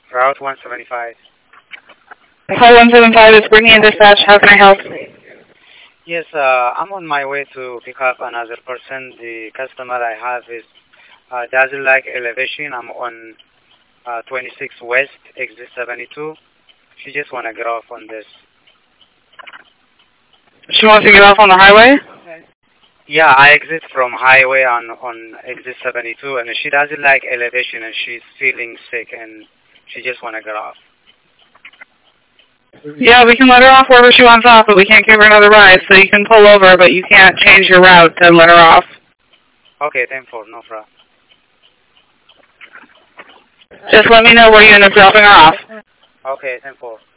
Route 175. Call 175 is bringing in dispatch. How can I help? Yes, I'm on my way to pick up another person. The customer I have is doesn't like elevation. I'm on 26 West, exit 72. She just want to get off on this. She wants to get off on the highway? Yeah, I exit from highway on exit 72, and she doesn't like elevation, and she's feeling sick, and she just want to get off. Yeah, we can let her off wherever she wants off, but we can't give her another ride, so you can pull over, but you can't change your route and let her off. Okay, 10-4, no problem. Just let me know where you end up dropping her off. Okay, 10-4.